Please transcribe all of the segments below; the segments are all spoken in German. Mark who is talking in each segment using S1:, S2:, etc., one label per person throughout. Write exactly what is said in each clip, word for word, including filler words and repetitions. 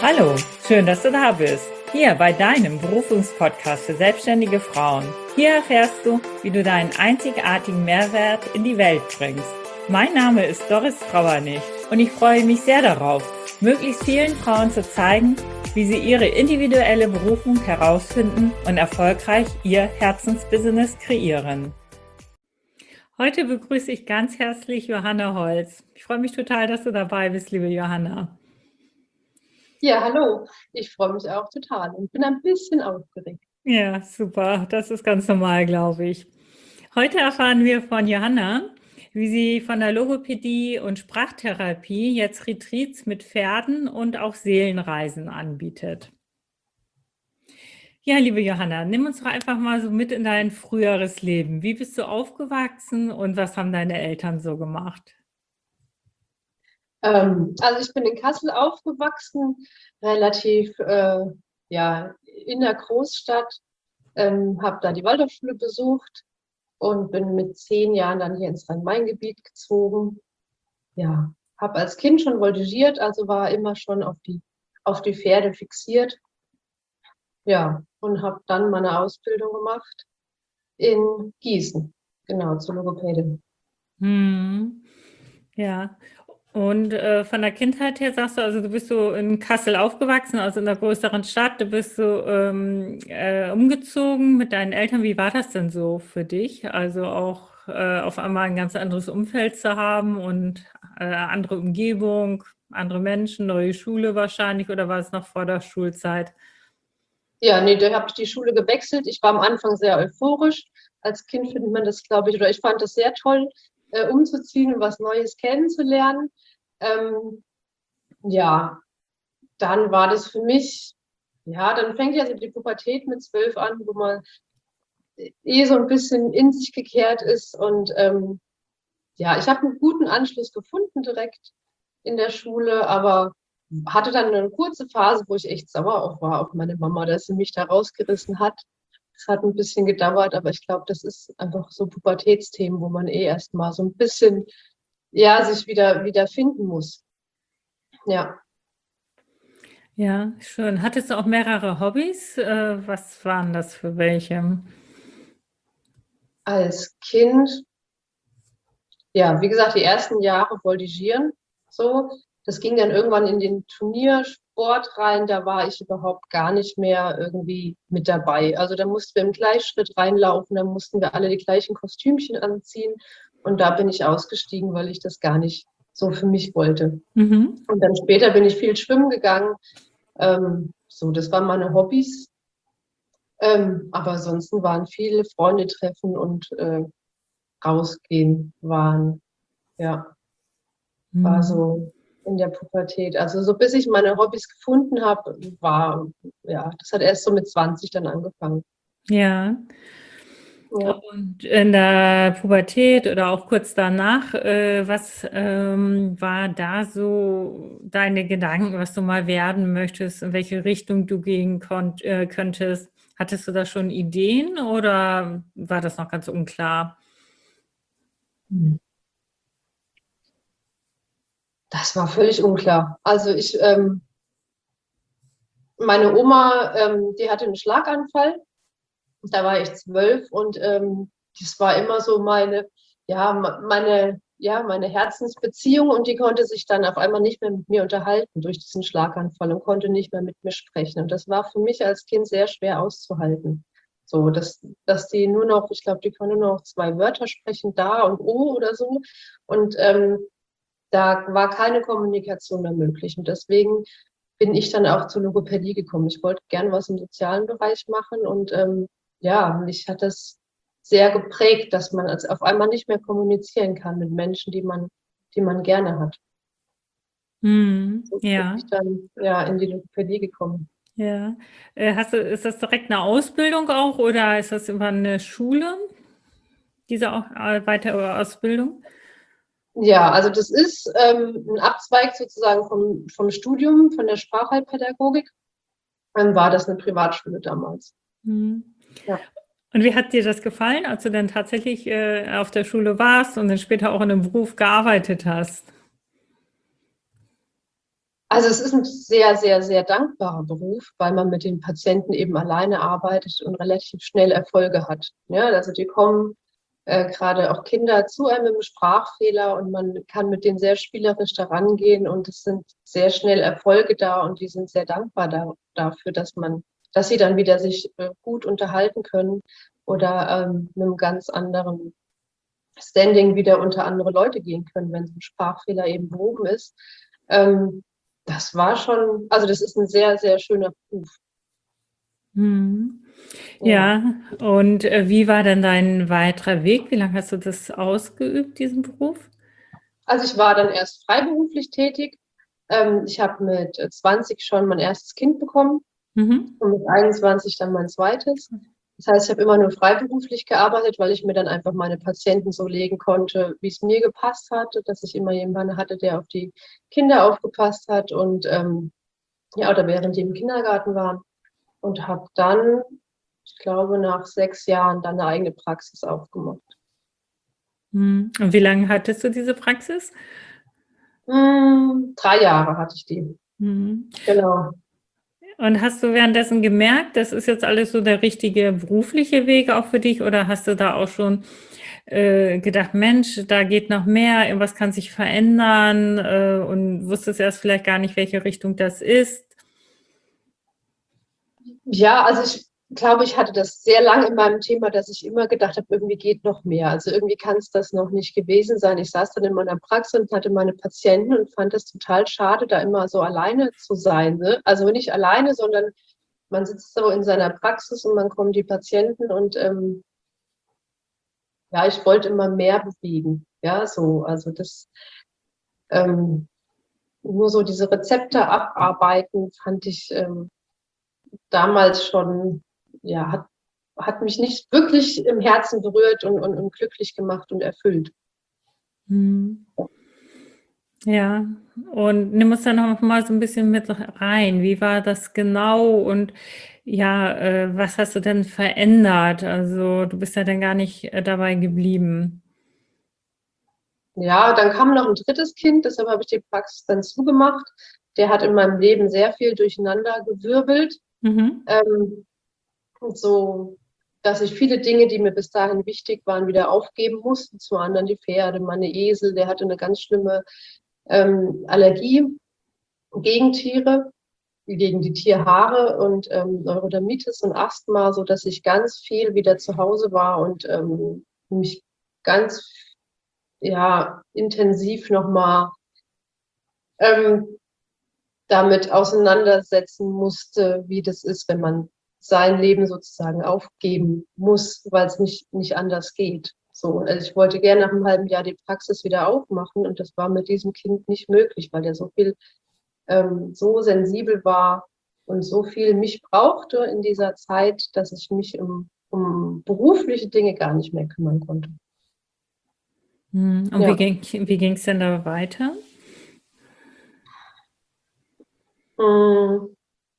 S1: Hallo, schön, dass du da bist. Hier bei deinem Berufungspodcast für selbstständige Frauen. Hier erfährst du, wie du deinen einzigartigen Mehrwert in die Welt bringst. Mein Name ist Doris Trauernig und ich freue mich sehr darauf, möglichst vielen Frauen zu zeigen, wie sie ihre individuelle Berufung herausfinden und erfolgreich ihr Herzensbusiness kreieren. Heute begrüße ich ganz herzlich Johanna Holz. Ich freue mich total, dass du dabei bist, liebe Johanna.
S2: Ja, hallo. Ich freue mich auch total und bin ein bisschen aufgeregt.
S1: Ja, super. Das ist ganz normal, glaube ich. Heute erfahren wir von Johanna, wie sie von der Logopädie und Sprachtherapie jetzt Retreats mit Pferden und auch Seelenreisen anbietet. Ja, liebe Johanna, nimm uns doch einfach mal so mit in dein früheres Leben. Wie bist du aufgewachsen und was haben deine Eltern so gemacht?
S2: Ähm, also ich bin in Kassel aufgewachsen, relativ äh, ja, in der Großstadt, ähm, habe da die Waldorfschule besucht und bin mit zehn Jahren dann hier ins Rhein-Main-Gebiet gezogen. Ja, habe als Kind schon voltigiert, also war immer schon auf die, auf die Pferde fixiert. Ja, und habe dann meine Ausbildung gemacht in Gießen, genau, zur Logopädin.
S1: Hm, ja. Und äh, von der Kindheit her sagst du, also du bist so in Kassel aufgewachsen, also in einer größeren Stadt, du bist so ähm, äh, umgezogen mit deinen Eltern. Wie war das denn so für dich? Also auch äh, auf einmal ein ganz anderes Umfeld zu haben und äh, andere Umgebung, andere Menschen, neue Schule wahrscheinlich, oder war es noch vor der Schulzeit?
S2: Ja, nee, da habe ich die Schule gewechselt. Ich war am Anfang sehr euphorisch. Als Kind findet man das, glaube ich, oder ich fand das sehr toll, äh, umzuziehen und was Neues kennenzulernen. Ähm, ja, dann war das für mich, ja, dann fängt ja so die Pubertät mit zwölf an, wo man eh so ein bisschen in sich gekehrt ist. Und ähm, ja, ich habe einen guten Anschluss gefunden direkt in der Schule, aber hatte dann eine kurze Phase, wo ich echt sauer auch war auf meine Mama, dass sie mich da rausgerissen hat. Es hat ein bisschen gedauert, aber ich glaube, das ist einfach so Pubertätsthemen, wo man eh erstmal so ein bisschen, ja, sich wieder, wieder finden muss. Ja,
S1: Ja, schön. Hattest du auch mehrere Hobbys? Äh, was waren das für welche?
S2: als Kind, ja, wie gesagt, die ersten Jahre voltigieren, so. Das ging dann irgendwann in den Turniersport rein, da war ich überhaupt gar nicht mehr irgendwie mit dabei. Also da mussten wir im Gleichschritt reinlaufen, da mussten wir alle die gleichen Kostümchen anziehen und da bin ich ausgestiegen, weil ich das gar nicht so für mich wollte.
S1: Mhm.
S2: Und dann später bin ich viel schwimmen gegangen. Ähm, so, das waren meine Hobbys. Ähm, aber ansonsten waren viele Freunde treffen und äh, rausgehen waren, ja, war
S1: Mhm.
S2: so in der Pubertät. Also so bis ich meine Hobbys gefunden habe, war, ja, das hat erst so mit zwanzig dann angefangen.
S1: Ja.
S2: Ja.
S1: Und in der Pubertät oder auch kurz danach, äh, was ähm, war da so deine Gedanken, was du mal werden möchtest, in welche Richtung du gehen konnt, äh, könntest? Hattest du da schon Ideen oder war das noch ganz unklar?
S2: Das war völlig unklar. Also ich, ähm, meine Oma, ähm, die hatte einen Schlaganfall. Da war ich zwölf und ähm, das war immer so meine, ja, meine, ja, meine Herzensbeziehung und die konnte sich dann auf einmal nicht mehr mit mir unterhalten durch diesen Schlaganfall und konnte nicht mehr mit mir sprechen. Und das war für mich als Kind sehr schwer auszuhalten. So, dass, dass die nur noch, ich glaube, die konnte nur noch zwei Wörter sprechen, da und oh oder so. Und ähm, da war keine Kommunikation mehr möglich. Und deswegen bin ich dann auch zur Logopädie gekommen. Ich wollte gerne was im sozialen Bereich machen und ähm, ja, mich hat das sehr geprägt, dass man als auf einmal nicht mehr kommunizieren kann mit Menschen, die man, die man gerne hat.
S1: Hm,
S2: So bin
S1: ja,
S2: ich dann ja in die Logopädie gekommen.
S1: ja. Äh, hast du, ist das direkt eine Ausbildung auch oder ist das über eine Schule, diese auch, äh, weitere Ausbildung?
S2: Ja, also das ist ähm, ein Abzweig sozusagen vom, vom Studium, von der Sprachheilpädagogik. Dann war das eine Privatschule damals.
S1: Hm.
S2: Ja.
S1: Und wie hat dir das gefallen, als du dann tatsächlich äh, auf der Schule warst und dann später auch in einem Beruf gearbeitet hast?
S2: Also es ist ein sehr, sehr, sehr dankbarer Beruf, weil man mit den Patienten eben alleine arbeitet und relativ schnell Erfolge hat. Ja, also die kommen äh, gerade auch Kinder zu einem mit einem Sprachfehler und man kann mit denen sehr spielerisch daran gehen und es sind sehr schnell Erfolge da und die sind sehr dankbar da, dafür, dass man, dass sie dann wieder sich äh, gut unterhalten können oder ähm, mit einem ganz anderen Standing wieder unter andere Leute gehen können, wenn so ein Sprachfehler eben behoben ist. Ähm, das war schon, also das ist ein sehr, sehr schöner Beruf.
S1: Mhm.
S2: Ja.
S1: Ja, und äh, wie war dann dein weiterer Weg? Wie lange hast du das ausgeübt, diesen Beruf?
S2: Also ich war dann erst freiberuflich tätig. Ähm, ich habe mit zwanzig schon mein erstes Kind bekommen
S1: Mhm.
S2: und mit einundzwanzig dann mein zweites. Das heißt, ich habe immer nur freiberuflich gearbeitet, weil ich mir dann einfach meine Patienten so legen konnte, wie es mir gepasst hatte, dass ich immer jemanden hatte, der auf die Kinder aufgepasst hat und ähm, ja, oder während die im Kindergarten waren. Und habe dann, ich glaube, nach sechs Jahren dann eine eigene Praxis aufgemacht.
S1: Mhm. Und wie lange hattest du diese Praxis?
S2: Hm, drei Jahre hatte ich die.
S1: Mhm.
S2: Genau.
S1: Und hast du währenddessen gemerkt, das ist jetzt alles so der richtige berufliche Weg auch für dich, oder hast du da auch schon äh, gedacht, Mensch, da geht noch mehr, irgendwas kann sich verändern äh, und wusstest erst vielleicht gar nicht, welche Richtung das ist?
S2: Ja, also ich glaube, ich hatte das sehr lange in meinem Thema, dass ich immer gedacht habe, irgendwie geht noch mehr. Also irgendwie kann es das noch nicht gewesen sein. Ich saß dann in meiner Praxis und hatte meine Patienten und fand das total schade, da immer so alleine zu sein. Ne? Also nicht alleine, sondern man sitzt so in seiner Praxis und dann kommen die Patienten und ähm, ja, ich wollte immer mehr bewegen. Ja, so, also das ähm, nur so diese Rezepte abarbeiten, fand ich ähm, damals schon, ja, hat, hat mich nicht wirklich im Herzen berührt und, und, und glücklich gemacht und erfüllt.
S1: Hm. Ja, und nimm uns dann noch mal so ein bisschen mit rein. Wie war das genau und ja, äh, was hast du denn verändert? Also du bist ja dann gar nicht äh, dabei geblieben.
S2: Ja, dann kam noch ein drittes Kind, deshalb habe ich die Praxis dann zugemacht. Der hat in meinem Leben sehr viel durcheinander gewirbelt.
S1: Mhm.
S2: Ähm, so, dass ich viele Dinge, die mir bis dahin wichtig waren, wieder aufgeben musste. Zum anderen die Pferde, meine Esel, der hatte eine ganz schlimme ähm, Allergie gegen Tiere, gegen die Tierhaare und ähm, Neurodermitis und Asthma, so dass ich ganz viel wieder zu Hause war und ähm, mich ganz ja intensiv nochmal ähm, damit auseinandersetzen musste, wie das ist, wenn man sein Leben sozusagen aufgeben muss, weil es nicht, nicht anders geht. So, also ich wollte gerne nach einem halben Jahr die Praxis wieder aufmachen und das war mit diesem Kind nicht möglich, weil der so viel, ähm, so sensibel war und so viel mich brauchte in dieser Zeit, dass ich mich um, um berufliche Dinge gar nicht mehr kümmern konnte.
S1: Hm. Und wie
S2: Ja.
S1: ging, wie ging es denn da weiter?
S2: Mm.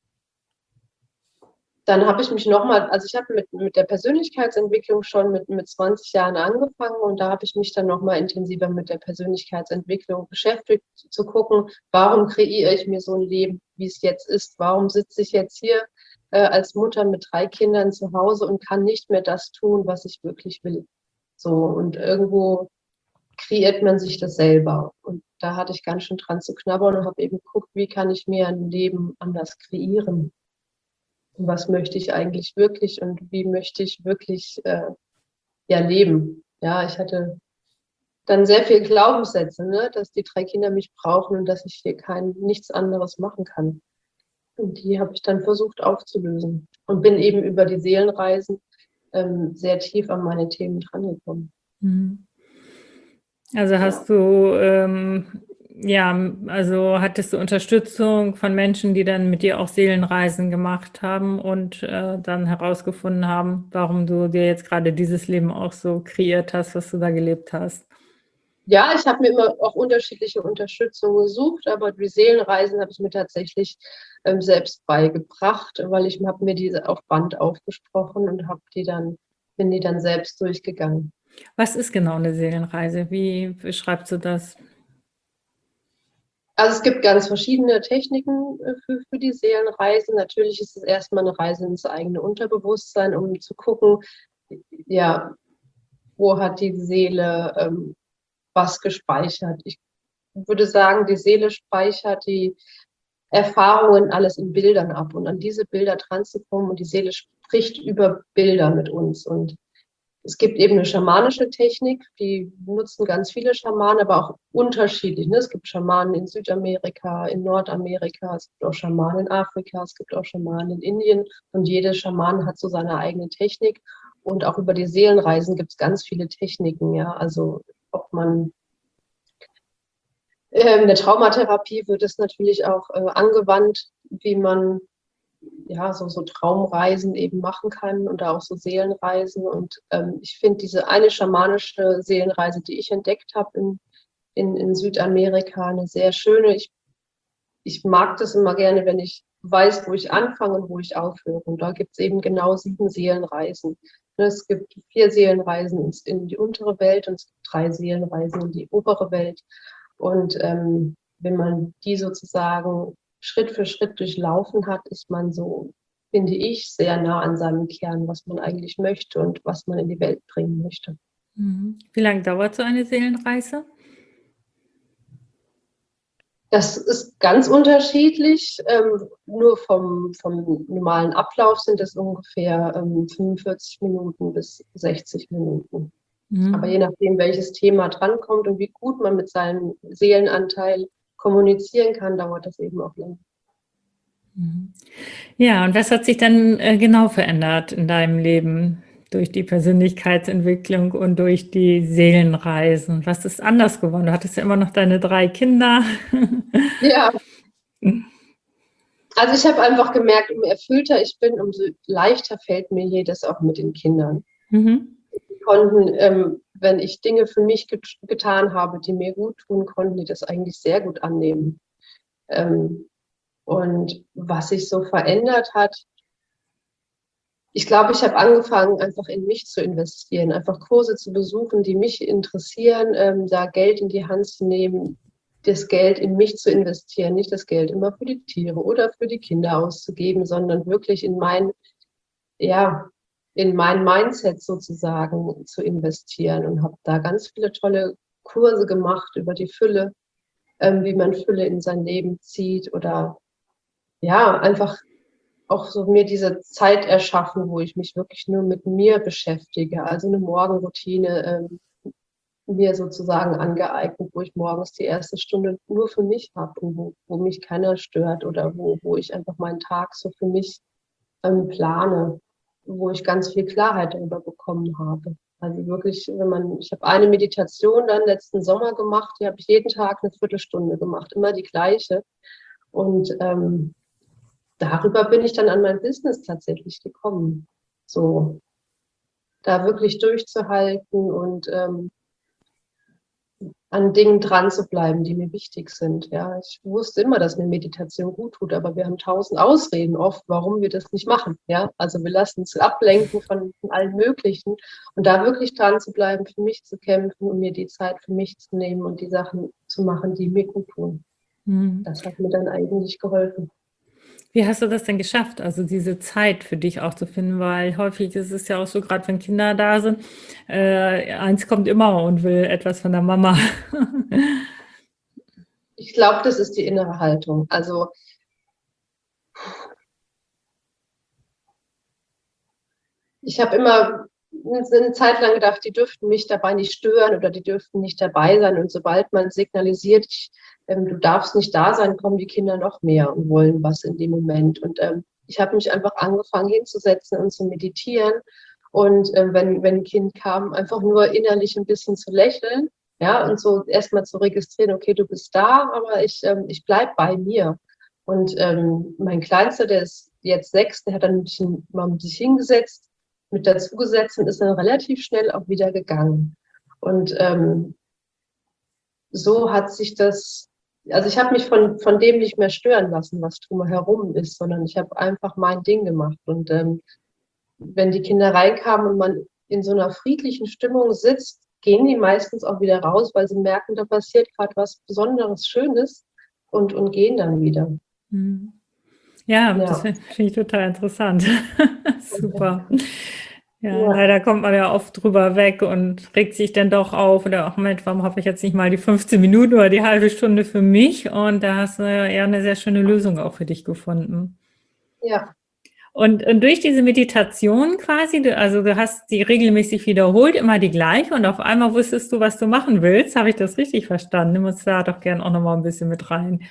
S2: Dann habe ich mich nochmal, also ich habe mit, mit der Persönlichkeitsentwicklung schon mit, mit zwanzig Jahren angefangen und da habe ich mich dann nochmal intensiver mit der Persönlichkeitsentwicklung beschäftigt, zu gucken, warum kreiere ich mir so ein Leben, wie es jetzt ist? Warum sitze ich jetzt hier äh, als Mutter mit drei Kindern zu Hause und kann nicht mehr das tun, was ich wirklich will? So, und irgendwo kreiert man sich das selber. Und da hatte ich ganz schön dran zu knabbern und habe eben geguckt, wie kann ich mir ein Leben anders kreieren? Was möchte ich eigentlich wirklich und wie möchte ich wirklich äh, ja leben. Ja, ich hatte dann sehr viel Glaubenssätze, ne, dass die drei Kinder mich brauchen und dass ich hier kein nichts anderes machen kann. Und die habe ich dann versucht aufzulösen und bin eben über die Seelenreisen ähm, sehr tief an meine Themen drangekommen.
S1: Hm. Also
S2: Ja.
S1: hast du, ähm, ja, also hattest du Unterstützung von Menschen, die dann mit dir auch Seelenreisen gemacht haben und äh, dann herausgefunden haben, warum du dir jetzt gerade dieses Leben auch so kreiert hast, was du da gelebt hast?
S2: Ja, ich habe mir immer auch unterschiedliche Unterstützung gesucht, aber die Seelenreisen habe ich mir tatsächlich ähm, selbst beigebracht, weil ich habe mir diese auf Band aufgesprochen und habe die dann, bin die dann selbst durchgegangen.
S1: Was ist genau eine Seelenreise? Wie beschreibst du das?
S2: Also es gibt ganz verschiedene Techniken äh, für, für die Seelenreise. Natürlich ist es erstmal eine Reise ins eigene Unterbewusstsein, um zu gucken, ja, wo hat die Seele ähm, was gespeichert. Ich würde sagen, die Seele speichert die Erfahrungen alles in Bildern ab und an diese Bilder dran zu kommen und die Seele spricht über Bilder mit uns. Und es gibt eben eine schamanische Technik, die nutzen ganz viele Schamanen, aber auch unterschiedlich. Ne? Es gibt Schamanen in Südamerika, in Nordamerika, es gibt auch Schamanen in Afrika, es gibt auch Schamanen in Indien und jeder Schaman hat so seine eigene Technik. Und auch über die Seelenreisen gibt es ganz viele Techniken, ja. Also ob man äh, in der Traumatherapie wird es natürlich auch äh, angewandt, wie man ja, so, so Traumreisen eben machen kann und auch so Seelenreisen. Und ähm, ich finde diese eine schamanische Seelenreise, die ich entdeckt habe in, in, in Südamerika, eine sehr schöne. Ich, ich mag das immer gerne, wenn ich weiß, wo ich anfange und wo ich aufhöre. Und da gibt es eben genau sieben Seelenreisen. Es gibt vier Seelenreisen in die untere Welt und es gibt drei Seelenreisen in die obere Welt. Und ähm, wenn man die sozusagen Schritt für Schritt durchlaufen hat, ist man so, finde ich, sehr nah an seinem Kern, was man eigentlich möchte und was man in die Welt bringen möchte.
S1: Wie lange dauert so eine Seelenreise?
S2: Das ist ganz unterschiedlich. Ähm, nur vom, vom normalen Ablauf sind es ungefähr ähm, fünfundvierzig Minuten bis sechzig Minuten. Mhm. Aber je nachdem, welches Thema drankommt und wie gut man mit seinem Seelenanteil kommunizieren kann, dauert das eben auch länger.
S1: Ja, und was hat sich dann äh, genau verändert in deinem Leben durch die Persönlichkeitsentwicklung und durch die Seelenreisen? Was ist anders geworden? Du hattest ja immer noch deine drei Kinder.
S2: Ja. Also ich habe einfach gemerkt, umso erfüllter ich bin, umso leichter fällt mir jedes auch mit den Kindern. Mhm. Die konnten, ähm, wenn ich Dinge für mich get- getan habe, die mir gut tun, konnten die das eigentlich sehr gut annehmen. Ähm, und was sich so verändert hat, ich glaube, ich habe angefangen, einfach in mich zu investieren, einfach Kurse zu besuchen, die mich interessieren, ähm, da Geld in die Hand zu nehmen, das Geld in mich zu investieren, nicht das Geld immer für die Tiere oder für die Kinder auszugeben, sondern wirklich in mein, ja, in mein Mindset sozusagen zu investieren und habe da ganz viele tolle Kurse gemacht über die Fülle, ähm, wie man Fülle in sein Leben zieht oder ja, einfach auch so mir diese Zeit erschaffen, wo ich mich wirklich nur mit mir beschäftige, also eine Morgenroutine ähm, mir sozusagen angeeignet, wo ich morgens die erste Stunde nur für mich habe und wo, wo mich keiner stört oder wo, wo ich einfach meinen Tag so für mich ähm, plane, wo ich ganz viel Klarheit darüber bekommen habe. Also wirklich, wenn man, ich habe eine Meditation dann letzten Sommer gemacht, die habe ich jeden Tag eine Viertelstunde gemacht, immer die gleiche. Und ähm, darüber bin ich dann an mein Business tatsächlich gekommen. So, da wirklich durchzuhalten und ähm, an Dingen dran zu bleiben, die mir wichtig sind. Ja, ich wusste immer, dass mir Meditation gut tut, aber wir haben tausend Ausreden oft, warum wir das nicht machen. Ja, also wir lassen uns ablenken von, von allen Möglichen und da wirklich dran zu bleiben, für mich zu kämpfen und mir die Zeit für mich zu nehmen und die Sachen zu machen, die mir gut tun. Mhm. Das hat mir dann eigentlich geholfen.
S1: Wie hast du das denn geschafft, also diese Zeit für dich auch zu finden? Weil häufig ist es ja auch so, gerade wenn Kinder da sind, äh, eins kommt immer und will etwas von der Mama.
S2: Ich glaube, das ist die innere Haltung. Also ich habe immer eine Zeit lang gedacht, die dürften mich dabei nicht stören oder die dürften nicht dabei sein. Und sobald man signalisiert, ich, ähm, du darfst nicht da sein, kommen die Kinder noch mehr und wollen was in dem Moment. Und ähm, ich habe mich einfach angefangen hinzusetzen und zu meditieren. Und äh, wenn, wenn ein Kind kam, einfach nur innerlich ein bisschen zu lächeln, ja, und so erstmal zu registrieren, okay, du bist da, aber ich, ähm, ich bleib bei mir. Und ähm, mein Kleinster, der ist jetzt sechs, der hat dann ein bisschen mal sich hingesetzt, mit dazugesetzt und ist dann relativ schnell auch wieder gegangen. Und ähm, so hat sich das, also ich habe mich von, von dem nicht mehr stören lassen, was drumherum ist, sondern ich habe einfach mein Ding gemacht. Und ähm, wenn die Kinder reinkamen und man in so einer friedlichen Stimmung sitzt, gehen die meistens auch wieder raus, weil sie merken, da passiert gerade was Besonderes, Schönes. und, und gehen dann wieder.
S1: Mhm. Ja, das
S2: Ja.
S1: finde find ich total interessant. Super. Ja,
S2: Ja.
S1: leider kommt man ja oft drüber weg und regt sich dann doch auf oder ach Mensch, warum habe ich jetzt nicht mal die fünfzehn Minuten oder die halbe Stunde für mich? Und da hast du ja eher eine sehr schöne Lösung auch für dich gefunden.
S2: Ja.
S1: Und, und durch diese Meditation quasi, du, also du hast die regelmäßig wiederholt, immer die gleiche und auf einmal wusstest du, was du machen willst. Habe ich das richtig verstanden? Nimm uns da doch gern auch nochmal ein bisschen mit rein.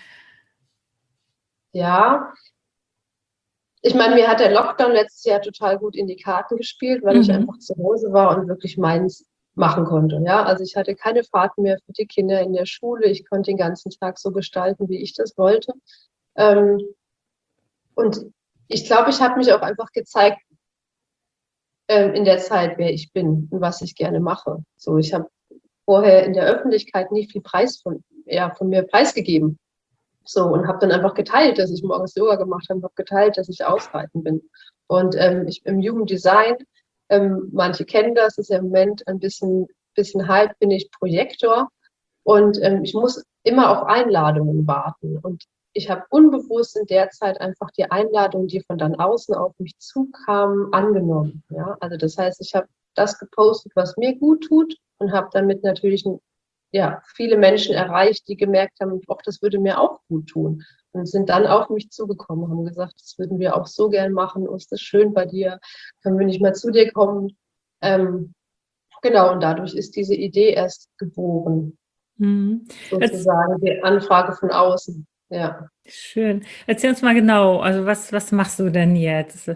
S2: Ja. Ich meine, mir hat der Lockdown letztes Jahr total gut in die Karten gespielt, weil ich einfach
S1: Mhm.
S2: zu Hause war und wirklich meins machen konnte. Ja, also ich hatte keine Fahrten mehr für die Kinder in der Schule. Ich konnte den ganzen Tag so gestalten, wie ich das wollte. Ähm, und ich glaube, ich habe mich auch einfach gezeigt ähm, in der Zeit, wer ich bin und was ich gerne mache. So, ich habe vorher in der Öffentlichkeit nie viel Preis von, ja, von mir preisgegeben. So, und habe dann einfach geteilt, dass ich morgens Yoga gemacht habe, habe geteilt, dass ich ausreiten bin. Und ähm, ich im Jugenddesign, ähm, manche kennen das, ist ja im Moment ein bisschen, bisschen Hype, bin ich Projektor. Und ähm, ich muss immer auf Einladungen warten. Und ich habe unbewusst in der Zeit einfach die Einladungen, die von dann außen auf mich zukamen, angenommen. Ja? Also das heißt, ich habe das gepostet, was mir gut tut und habe damit natürlich ja, viele Menschen erreicht, die gemerkt haben, auch das würde mir auch gut tun. Und sind dann auf mich zugekommen, haben gesagt, das würden wir auch so gern machen, oh, ist das schön bei dir, können wir nicht mal zu dir kommen. Ähm, genau, und dadurch ist diese Idee erst geboren,
S1: Mhm. Jetzt,
S2: sozusagen, die Anfrage von außen. Ja.
S1: schön. Erzähl uns mal genau, also was, was machst du denn jetzt?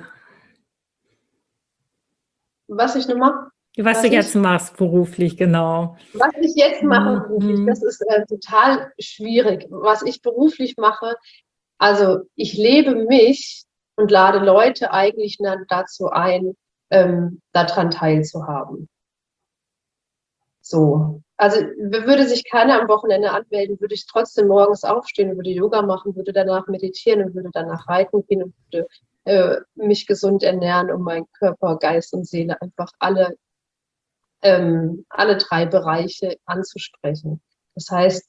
S2: Was ich nur mache,
S1: Was du
S2: was
S1: jetzt
S2: ich
S1: machst beruflich, genau.
S2: Was ich jetzt mache beruflich, das
S1: Mhm.
S2: ist äh, total schwierig. Was ich beruflich mache, also ich lebe mich und lade Leute eigentlich na- dazu ein, ähm, daran teilzuhaben. So. Also w- würde sich keiner am Wochenende anmelden, würde ich trotzdem morgens aufstehen, würde Yoga machen, würde danach meditieren und würde danach reiten gehen und würde äh, mich gesund ernähren, um meinen Körper, Geist und Seele einfach alle ähm, alle drei Bereiche anzusprechen. Das heißt,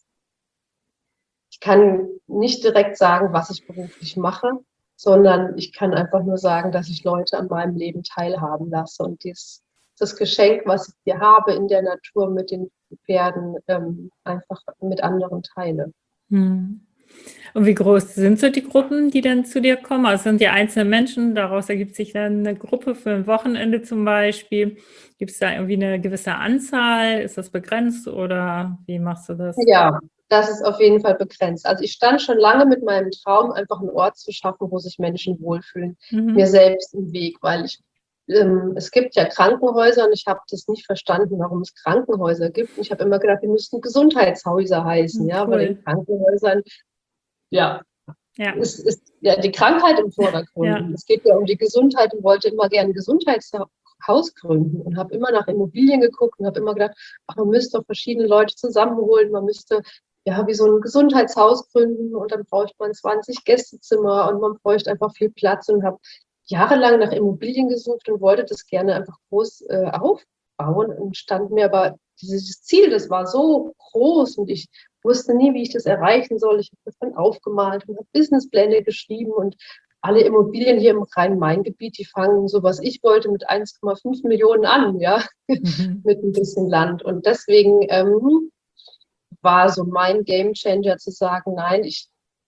S2: ich kann nicht direkt sagen, was ich beruflich mache, sondern ich kann einfach nur sagen, dass ich Leute an meinem Leben teilhaben lasse und dies, das Geschenk, was ich hier habe in der Natur mit den Pferden, ähm, einfach mit anderen teile.
S1: Mhm. Und wie groß sind so die Gruppen, die dann zu dir kommen? Also sind die einzelnen Menschen, daraus ergibt sich dann eine Gruppe für ein Wochenende zum Beispiel. Gibt es da irgendwie eine gewisse Anzahl? Ist das begrenzt oder wie machst du das?
S2: Ja, das ist auf jeden Fall begrenzt. Also ich stand schon lange mit meinem Traum, einfach einen Ort zu schaffen, wo sich Menschen wohlfühlen, mir
S1: Mhm.
S2: selbst im Weg, weil ich, ähm, es gibt ja Krankenhäuser und ich habe das nicht verstanden, warum es Krankenhäuser gibt. Und ich habe immer gedacht, die müssten Gesundheitshäuser heißen,
S1: Hm,
S2: ja, weil in
S1: cool.
S2: Krankenhäusern, ja,
S1: Ja,
S2: ist, ist ja die Krankheit im Vordergrund.
S1: ja.
S2: Und es geht ja um die Gesundheit und wollte immer gerne ein Gesundheitshaus gründen und habe immer nach Immobilien geguckt und habe immer gedacht, ach, man müsste doch verschiedene Leute zusammenholen, man müsste ja wie so ein Gesundheitshaus gründen und dann bräuchte man zwanzig Gästezimmer und man bräuchte einfach viel Platz und habe jahrelang nach Immobilien gesucht und wollte das gerne einfach groß äh, aufbauen und stand mir aber dieses Ziel, das war so groß und ich wusste nie, wie ich das erreichen soll. Ich habe das dann aufgemalt und habe Businesspläne geschrieben und alle Immobilien hier im Rhein-Main-Gebiet, die fangen so, was ich wollte, mit eins Komma fünf Millionen an, ja,
S1: Mhm.
S2: mit ein bisschen Land. Und deswegen ähm, war so mein Gamechanger zu sagen, nein, ich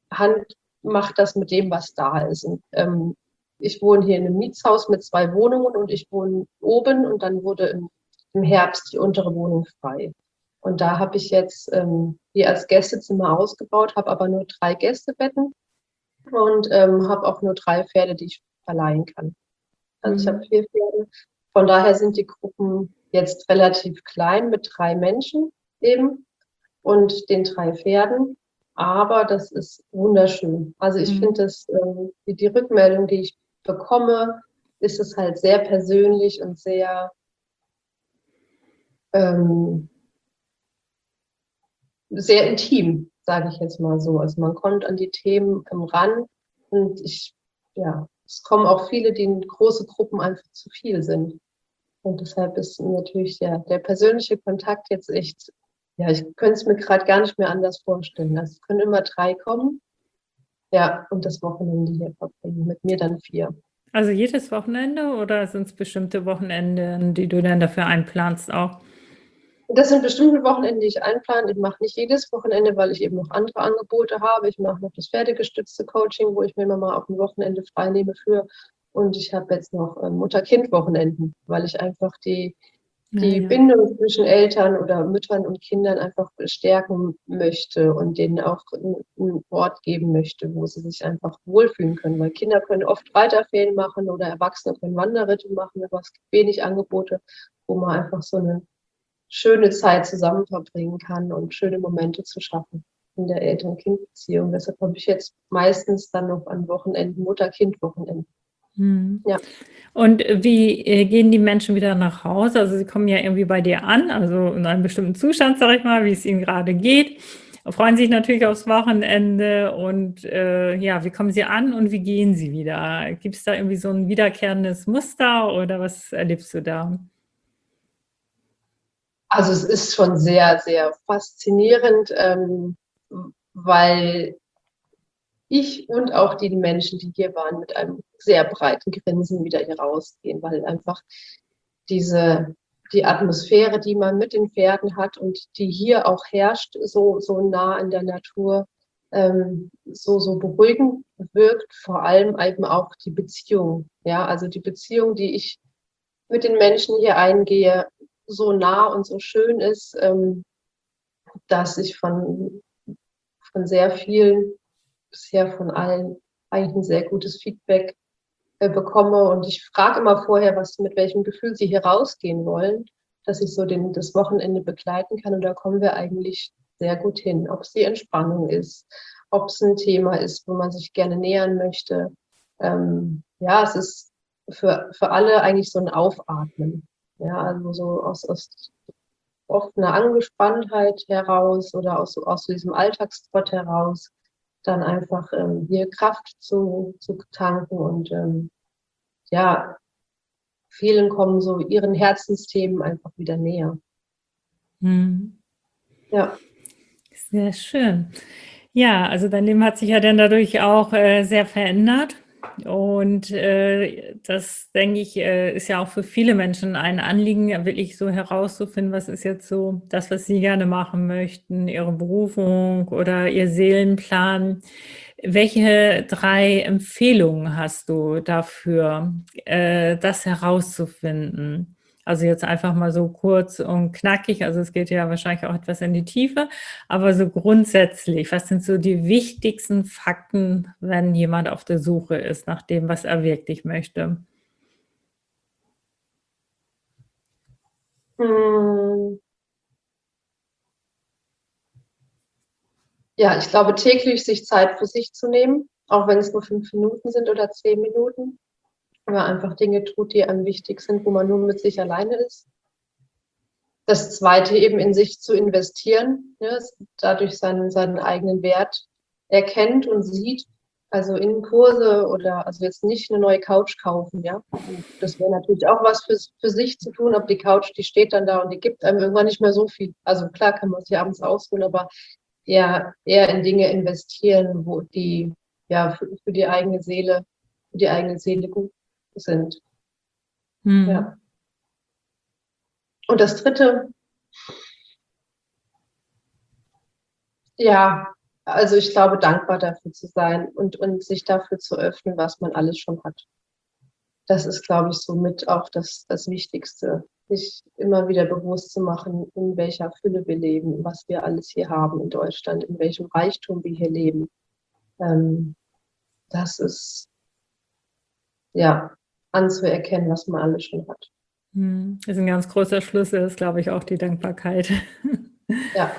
S2: mache das mit dem, was da ist. Und, ähm, ich wohne hier in einem Mietshaus mit zwei Wohnungen und ich wohne oben und dann wurde im, im Herbst die untere Wohnung frei. Und da habe ich jetzt ähm, die als Gästezimmer ausgebaut, habe aber nur drei Gästebetten und ähm, habe auch nur drei Pferde, die ich verleihen kann. Also ich habe
S1: Mhm.
S2: vier Pferde. Von daher sind die Gruppen jetzt relativ klein mit drei Menschen eben und den drei Pferden. Aber das ist wunderschön. Also ich
S1: Mhm.
S2: finde das, ähm, die, die Rückmeldung, die ich bekomme, ist es halt sehr persönlich und sehr, ähm, sehr intim, sage ich jetzt mal so. Also man kommt an die Themen ähm, ran und ich, ja, es kommen auch viele, die in große Gruppen einfach zu viel sind. Und deshalb ist natürlich ja, der persönliche Kontakt jetzt echt Ja, ich könnte es mir gerade gar nicht mehr anders vorstellen. Also es können immer drei kommen. Ja, und das Wochenende hier verbringen. Mit mir dann vier.
S1: Also jedes Wochenende oder sind es bestimmte Wochenenden, die du dann dafür einplanst auch?
S2: Das sind bestimmte Wochenenden, die ich einplane. Ich mache nicht jedes Wochenende, weil ich eben noch andere Angebote habe. Ich mache noch das pferdegestützte Coaching, wo ich mir immer mal auf ein Wochenende frei nehme für. Und ich habe jetzt noch ähm, Mutter-Kind-Wochenenden, weil ich einfach die,
S1: Ja,
S2: die
S1: ja.
S2: Bindung zwischen Eltern oder Müttern und Kindern einfach stärken möchte und denen auch einen Ort geben möchte, wo sie sich einfach wohlfühlen können. Weil Kinder können oft Reiterferien machen oder Erwachsene können Wanderritte machen, aber es gibt wenig Angebote, wo man einfach so eine schöne Zeit zusammen verbringen kann und schöne Momente zu schaffen in der Eltern-Kind-Beziehung. Deshalb habe ich jetzt meistens dann noch an Wochenenden Mutter-Kind-Wochenenden.
S1: Hm.
S2: Ja.
S1: Und wie äh, gehen die Menschen wieder nach Hause? Also sie kommen ja irgendwie bei dir an, also in einem bestimmten Zustand, sag ich mal, wie es ihnen gerade geht. Freuen sich natürlich aufs Wochenende und äh, ja, wie kommen sie an und wie gehen sie wieder? Gibt es da irgendwie so ein wiederkehrendes Muster oder was erlebst du da?
S2: Also es ist schon sehr, sehr faszinierend, ähm, weil ich und auch die Menschen, die hier waren, mit einem sehr breiten Grinsen wieder hier rausgehen, weil einfach diese, die Atmosphäre, die man mit den Pferden hat und die hier auch herrscht, so, so nah in der Natur, ähm, so, so beruhigend wirkt, vor allem eben auch die Beziehung. Ja, also die Beziehung, die ich mit den Menschen hier eingehe, so nah und so schön ist, ähm, dass ich von, von sehr vielen, bisher von allen, eigentlich ein sehr gutes Feedback äh, bekomme. Und ich frage immer vorher, was, mit welchem Gefühl sie hier rausgehen wollen, dass ich so den, das Wochenende begleiten kann. Und da kommen wir eigentlich sehr gut hin. Ob es die Entspannung ist, ob es ein Thema ist, wo man sich gerne nähern möchte. Ähm, ja, es ist für, für alle eigentlich so ein Aufatmen. Ja, also so aus, aus oft einer Angespanntheit heraus oder aus, aus diesem Alltagstrott heraus dann einfach ähm, hier Kraft zu, zu tanken und ähm, ja, vielen kommen so ihren Herzensthemen einfach wieder näher.
S1: Hm.
S2: Ja.
S1: Sehr schön. Ja, also dein Leben hat sich ja dann dadurch auch äh, sehr verändert. Und äh, das, denke ich, äh, ist ja auch für viele Menschen ein Anliegen, ja wirklich so herauszufinden, was ist jetzt so das, was sie gerne machen möchten, ihre Berufung oder ihr Seelenplan. Welche drei Empfehlungen hast du dafür, äh, das herauszufinden? Also jetzt einfach mal so kurz und knackig, also es geht ja wahrscheinlich auch etwas in die Tiefe, aber so grundsätzlich, was sind so die wichtigsten Fakten, wenn jemand auf der Suche ist nach dem, was er wirklich möchte?
S2: Hm. Ja, ich glaube, täglich sich Zeit für sich zu nehmen, auch wenn es nur fünf Minuten sind oder zehn Minuten, wenn man einfach Dinge tut, die einem wichtig sind, wo man nur mit sich alleine ist. Das Zweite eben in sich zu investieren, ja, dadurch seinen, seinen eigenen Wert erkennt und sieht, also in Kurse oder also jetzt nicht eine neue Couch kaufen, ja. Das wäre natürlich auch was für, für sich zu tun, aber die Couch, die steht dann da und die gibt einem irgendwann nicht mehr so viel. Also klar kann man sich abends ausruhen, aber eher, eher in Dinge investieren, wo die ja für, für die eigene Seele, für die eigene Seele gut sind.
S1: Hm.
S2: Ja. Und das Dritte, ja, also ich glaube, dankbar dafür zu sein und, und sich dafür zu öffnen, was man alles schon hat. Das ist, glaube ich, somit auch das, das Wichtigste, sich immer wieder bewusst zu machen, in welcher Fülle wir leben, was wir alles hier haben in Deutschland, in welchem Reichtum wir hier leben. Ähm, das ist, ja, anzuerkennen, was man alles schon hat.
S1: Hm. Das ist ein ganz großer Schlüssel, ist, glaube ich, auch die Dankbarkeit.
S2: Ja.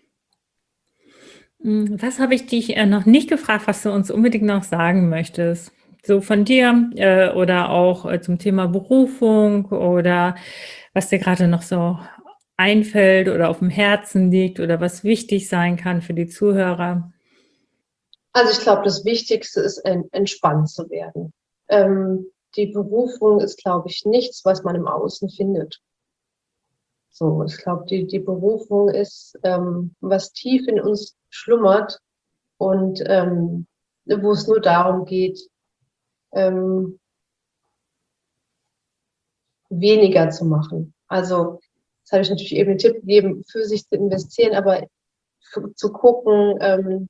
S1: Was habe ich dich äh, noch nicht gefragt, was du uns unbedingt noch sagen möchtest? So von dir äh, oder auch äh, zum Thema Berufung oder was dir gerade noch so einfällt oder auf dem Herzen liegt oder was wichtig sein kann für die Zuhörer?
S2: Also ich glaube, das Wichtigste ist, entspannt zu werden. Ähm, die Berufung ist, glaube ich, nichts, was man im Außen findet. So, ich glaube, die, die Berufung ist, ähm, was tief in uns schlummert und ähm, wo es nur darum geht, ähm, weniger zu machen. Also, das habe ich natürlich eben den Tipp gegeben, für sich zu investieren, aber zu gucken, ähm,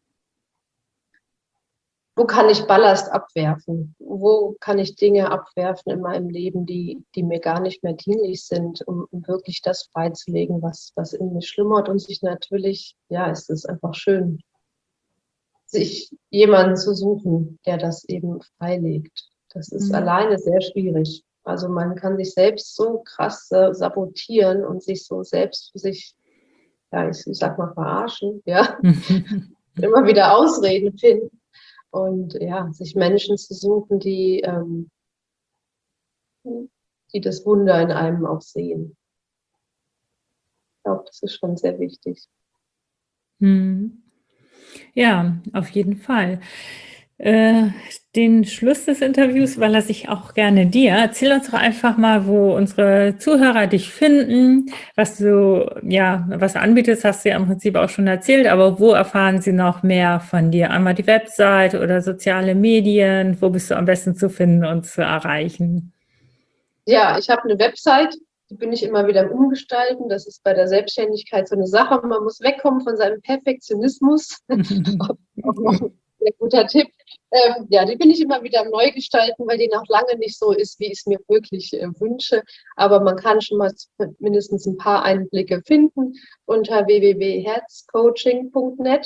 S2: wo kann ich Ballast abwerfen? Wo kann ich Dinge abwerfen in meinem Leben, die, die mir gar nicht mehr dienlich sind, um, um wirklich das freizulegen, was, was in mir schlummert und sich natürlich, ja, es ist einfach schön, sich jemanden zu suchen, der das eben freilegt. Das ist mhm. alleine sehr schwierig. Also man kann sich selbst so krass äh, sabotieren und sich so selbst für sich, ja, ich, ich sag mal verarschen, ja, immer wieder Ausreden finden. Und ja, sich Menschen zu suchen, die, ähm, die das Wunder in einem auch sehen. Ich glaube, das ist schon sehr wichtig.
S1: Hm. Ja, auf jeden Fall. Äh, den Schluss des Interviews überlasse ich auch gerne dir. Erzähl uns doch einfach mal, wo unsere Zuhörer dich finden, was du, ja, was du anbietest, hast du ja im Prinzip auch schon erzählt, aber wo erfahren sie noch mehr von dir? Einmal die Website oder soziale Medien, wo bist du am besten zu finden und zu erreichen?
S2: Ja, ich habe eine Website, die bin ich immer wieder im Umgestalten. Das ist bei der Selbstständigkeit so eine Sache. Man muss wegkommen von seinem Perfektionismus. Auch noch ein sehr guter Tipp. Ähm, ja, die bin ich immer wieder am Neugestalten, weil die noch lange nicht so ist, wie ich es mir wirklich äh, wünsche. Aber man kann schon mal mindestens ein paar Einblicke finden unter w w w punkt herzcoaching punkt net.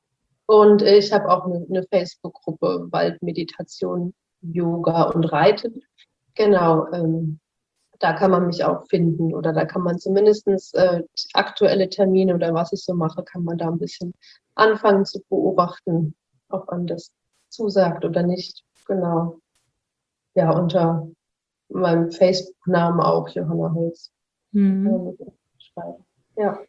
S2: Und ich habe auch eine, eine Facebook-Gruppe Waldmeditation, Yoga und Reiten. Genau, ähm, da kann man mich auch finden oder da kann man zumindest äh, aktuelle Termine oder was ich so mache, kann man da ein bisschen anfangen zu beobachten, ob einem das zusagt oder nicht. Genau. Ja, unter meinem Facebook-Namen auch, Johanna Holz. Mhm. Ja.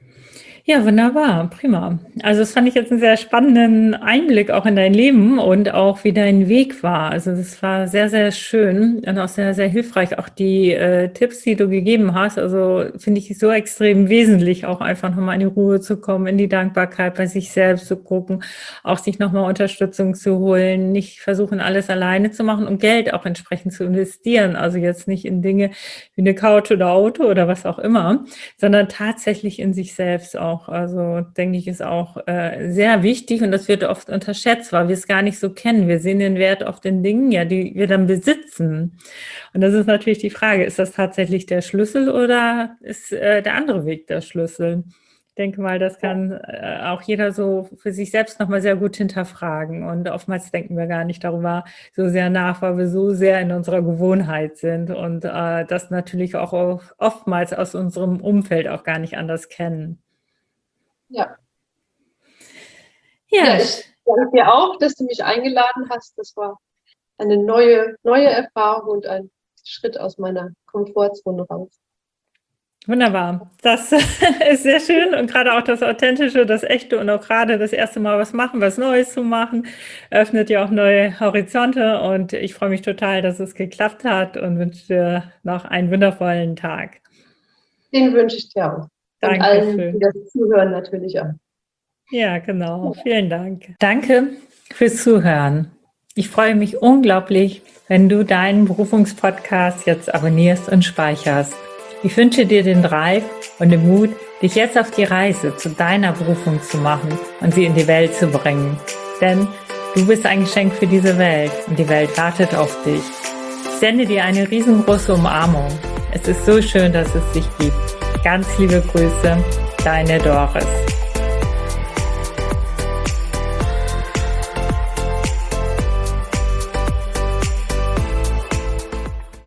S1: Ja, wunderbar, prima. Also das fand ich jetzt einen sehr spannenden Einblick auch in dein Leben und auch wie dein Weg war. Also das war sehr, sehr schön und auch sehr, sehr hilfreich. Auch die äh, Tipps, die du gegeben hast, also finde ich so extrem wesentlich, auch einfach nochmal in die Ruhe zu kommen, in die Dankbarkeit bei sich selbst zu gucken, auch sich nochmal Unterstützung zu holen, nicht versuchen, alles alleine zu machen und Geld auch entsprechend zu investieren. Also jetzt nicht in Dinge wie eine Couch oder Auto oder was auch immer, sondern tatsächlich in sich selbst auch. Also denke ich, ist auch äh, sehr wichtig und das wird oft unterschätzt, weil wir es gar nicht so kennen. Wir sehen den Wert auf den Dingen, ja, die wir dann besitzen. Und das ist natürlich die Frage, ist das tatsächlich der Schlüssel oder ist äh, der andere Weg der Schlüssel? Ich denke mal, das kann äh, auch jeder so für sich selbst nochmal sehr gut hinterfragen. Und oftmals denken wir gar nicht darüber so sehr nach, weil wir so sehr in unserer Gewohnheit sind und äh, das natürlich auch oftmals aus unserem Umfeld auch gar nicht anders kennen.
S2: Ja. ja. Ja, ich danke dir auch, dass du mich eingeladen hast. Das war eine neue, neue Erfahrung und ein Schritt aus meiner Komfortzone raus.
S1: Wunderbar. Das ist sehr schön und gerade auch das Authentische, das Echte und auch gerade das erste Mal was machen, was Neues zu machen, öffnet ja auch neue Horizonte und ich freue mich total, dass es geklappt hat und wünsche dir noch einen wundervollen Tag.
S2: Den wünsche ich dir auch. Und
S1: Danke
S2: allen,
S1: schön.
S2: die das zuhören, natürlich auch.
S1: Ja, genau. Vielen Dank. Danke fürs Zuhören. Ich freue mich unglaublich, wenn du deinen Berufungspodcast jetzt abonnierst und speicherst. Ich wünsche dir den Drive und den Mut, dich jetzt auf die Reise zu deiner Berufung zu machen und sie in die Welt zu bringen. Denn du bist ein Geschenk für diese Welt und die Welt wartet auf dich. Ich sende dir eine riesengroße Umarmung. Es ist so schön, dass es dich gibt. Ganz liebe Grüße, deine Doris.